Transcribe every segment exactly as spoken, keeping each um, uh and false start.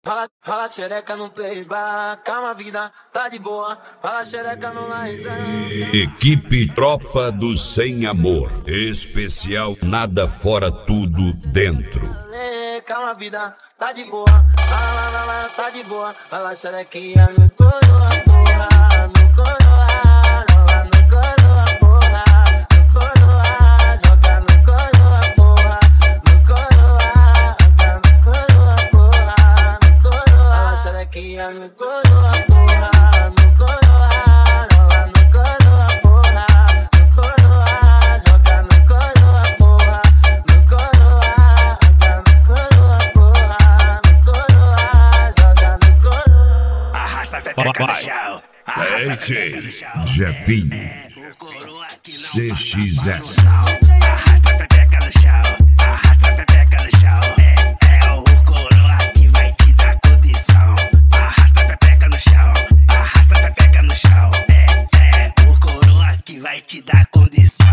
Fala, fala xereca no playback, calma vida, tá de boa. Fala xereca no laizão. Equipe Tropa do Sem Amor. Especial Nada Fora Tudo Dentro. Calma vida, tá de boa. Fala, fala, fala, tá de boa. Fala xerequinha no coroa, porra, no coroa. Rola no coroa, porra, no coroa. Joga no coroa, porra, no coroa. Joga no coroa, porra, no coroa. Fala xerequinha no coroa, porra, no coroa. Rola no coroa, porra, no coroa. Joga no coroa, porra, no coroa. Joga no coroa, porra, no coroa. Joga no coroa. Arrasta a pepeca no chão. D J Jefinho C X S. Arrasta a pepeca no chão. Arrasta a pepeca no chão. É, é o coroa que vai te dar condição. Arrasta a pepeca no chão. Arrasta a pepeca no chão. É, é o coroa que vai te dar condição.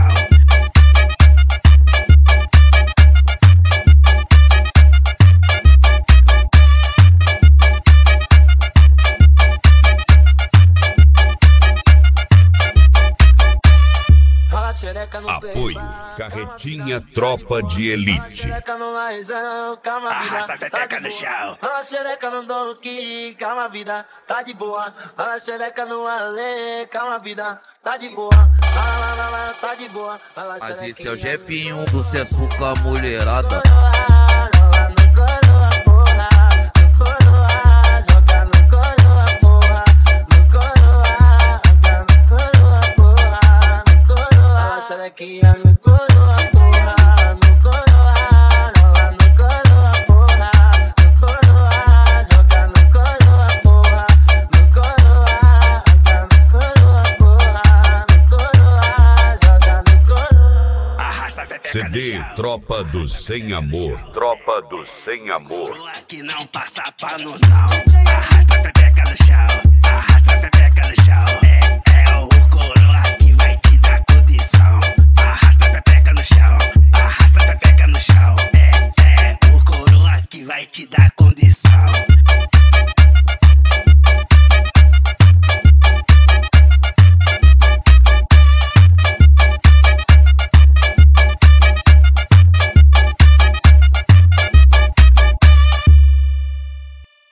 Apoio Carretinha Tropa de Elite. Arrasta a pepeca no chão. Fala xereca no Donkey, calma vida, tá de boa. Fala xereca no Ale, calma vida, tá de boa. Fala, fala, tá de boa. Mas esse é o Jefinho, sucesso com a mulherada. Rola no coroa, porra, no coroa. Joga no coroa, porra, no coroa. Joga no coroa, porra, no coroa. Fala xerequinha no coroa, porra, no coroa. Rola no coroa, porra, no coroa. Joga no coroa, porra, no coroa. Joga no coroa, porra, no coroa. Joga no coroa. Arrasta a pepeca C no D chão. Tropa do Sem Amor. Tropa do Sem Amor. Coroa que não passa pano não. Arrasta a pepeca no chão.